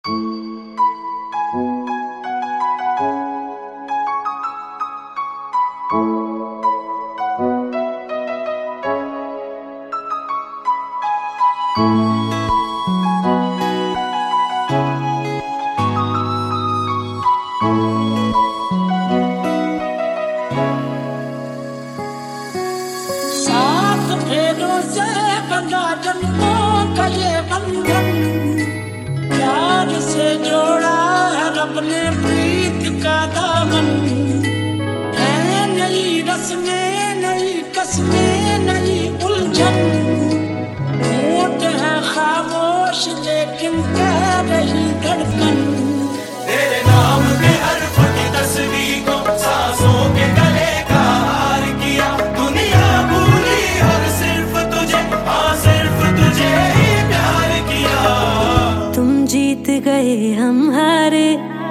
सात फेरों से बंधा जन्मों का ये बंधन, प्यार से जोड़ा है रब ने प्रीत का दामन। है नई रस्में, नई कस्में, नई उलझन, होठ है खामोश लेकिन कह रही धड़कन। तेरे नाम के हर्फ की तस्वीर को सांसों के गले का हार किया। दुनिया भूली और सिर्फ तुझे, हाँ सिर्फ तुझे ही प्यार किया। तुम जीत गए हम हारे,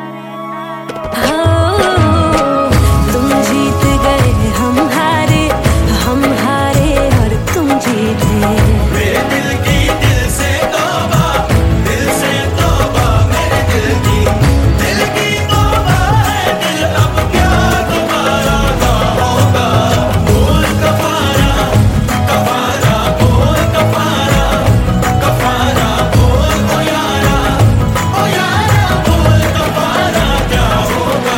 तुम जीत गए हम हारे और तुम जीते। मेरे दिल की दिल से तौबा, दिल से तौबा, मेरे दिल की तौबा है। दिल अब क्या दोबारा ना होगा। बोल कफारा, कफारा बोल कफारा, कफारा बोल ओ यारा बोल कफारा क्या होगा।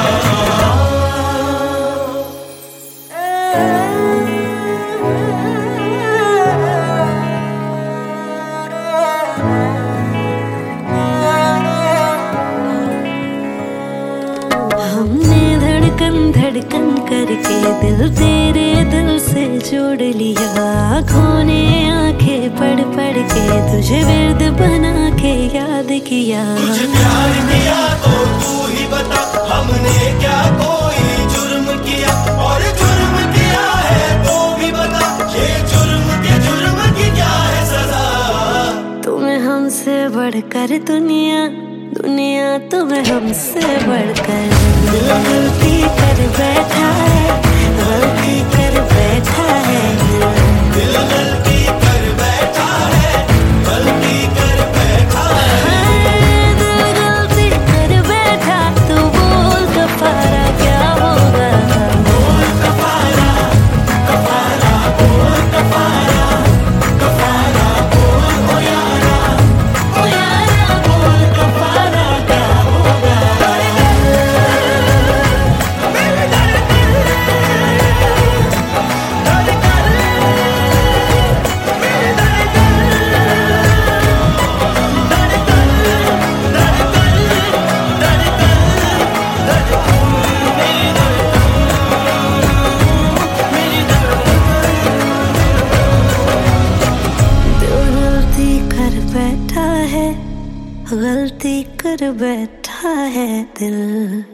हमने धड़कन धड़कन करके दिल तेरे दिल से जोड़ लिया। आँखों ने आंखें पढ़ पढ़ के तुझे विर्द बना के याद किया। तुझे प्यार किया तो तू ही बता, हमने क्या कोई जुर्म किया। और जुर्म किया है तो भी बता, ये जुर्म की क्या है सजा। तुम्हें हमसे बढ़कर दुनिया, दुनिया तुम्हें हमसे बढ़कर। दिल गलती कर बैठा है, गलती कर बैठा है। दिल गलती कर बैठा है, गलती कर बैठा है। दिल गलती कर बैठा, तू बोल कफारा क्या होगा। बोल कफारा, कफारा बोल कफारा, कफारा बोल ओ यारा बोल कफारा क्या होगा। गलती कर बैठा है दिल।